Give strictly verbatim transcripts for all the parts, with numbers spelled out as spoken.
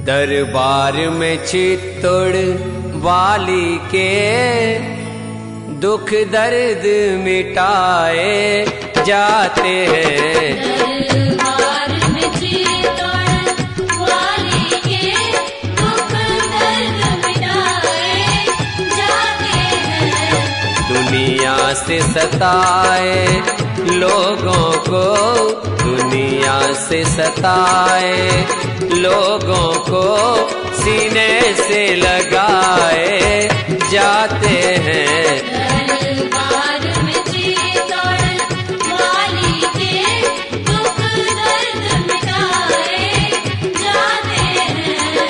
दरबार में चित्तौड़ वाली के दुख दर्द मिटाए जाते हैं। दरबार में चित्तौड़ वाली के दुख दर्द मिटाए जाते हैं। दुनिया से सताए लोगों को, दुनिया से सताए लोगों को सीने से लगाए जाते हैं। दरबार में चित्तौड़ वाली के दुख दर्द मिटाए जाते हैं।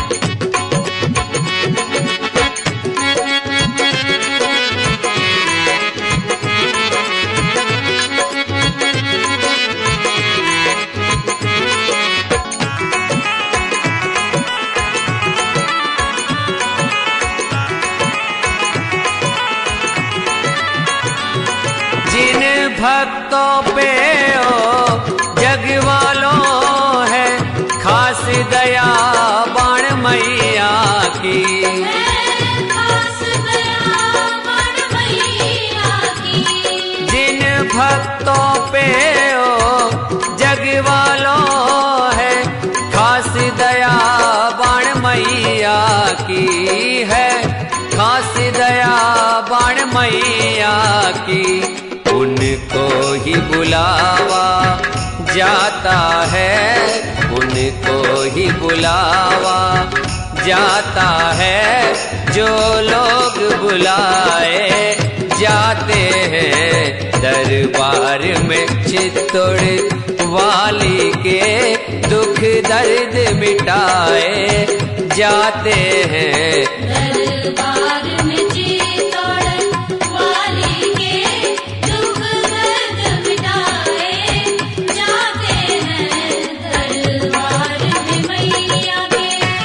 जिन भक्तों पे ओ जग वालों है खास दया बाण मैया की, खास दया बाण मैया की। जिन भक्तों पे ओ जग वालों है खास दया बाण मैया की है, खास दया बाण मैया की। उनको ही बुलावा जाता है, उनको ही बुलावा जाता है, जो लोग बुलाए जाते हैं। दरबार में चित्तौड़ वाली के दुख दर्द मिटाए जाते हैं। दरबार में चित्तौड़ वाली के दुख दर्द मिटाए जाते हैं। दरबार में मैया के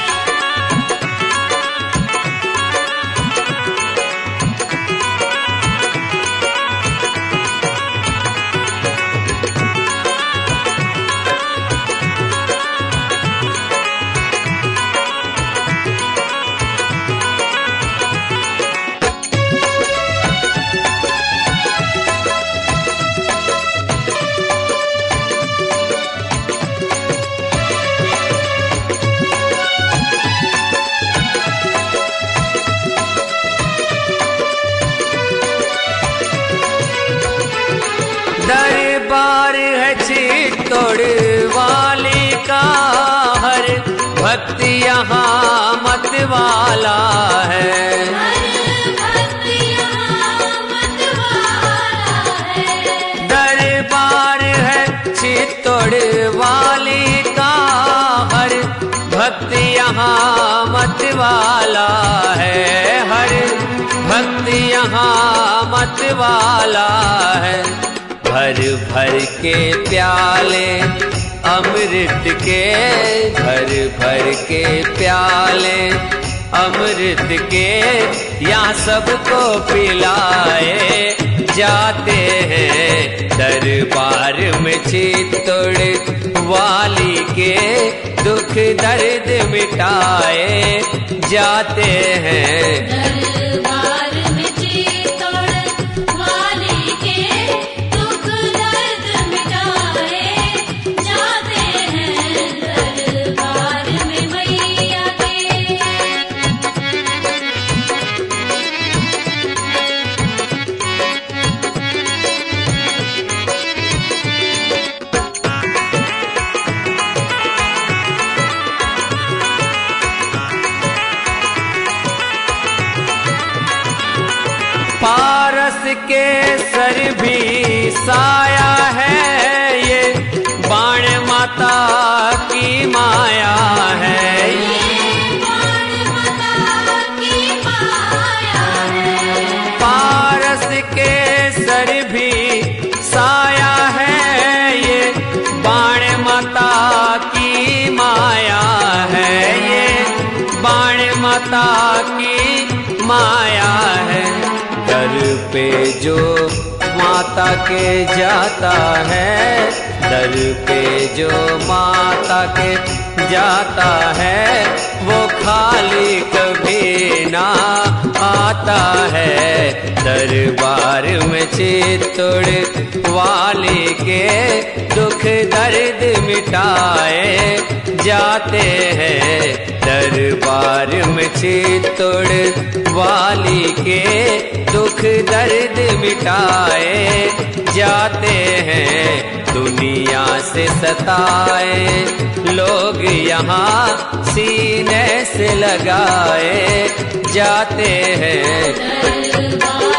दरबार है चित्तौड़ वाली का, हर भक्त यहाँ मत वाला है। हर भक्त यहाँ मत वाला है। दरबार है चित्तौड़ वाली का, हर भक्त यहाँ मत वाला है, हर भक्त यहाँ मत वाला है। भर भर के प्याले अमृत के, भर भर के प्याले अमृत के यहाँ सबको पिलाए जाते हैं। दरबार में चित्तौड़ वाली के दुख दर्द मिटाए जाते हैं। दरबार में चित्तौड़ वाली के दुख दर्द मिटाए जाते हैं। दरबार में मैया के पारस के सर भी साया है, ये बाण माता की माया है। ये बाण माता की माया है। पारस के सर भी साया है, ये बाण माता की माया है, ये बाण माता की माया है। दर पे जो माता के जाता है, दर पे जो माता के जाता है वो खाली कभी ना आता है। दरबार में चित्तौड़ वाली के दुख दर्द मिटाए जाते हैं। दरबार में चित्तौड़ वाली के दुख दर्द मिटाए जाते हैं। दुनिया से सताए लोग यहाँ सीने से लगाए जाते हैं। दरबार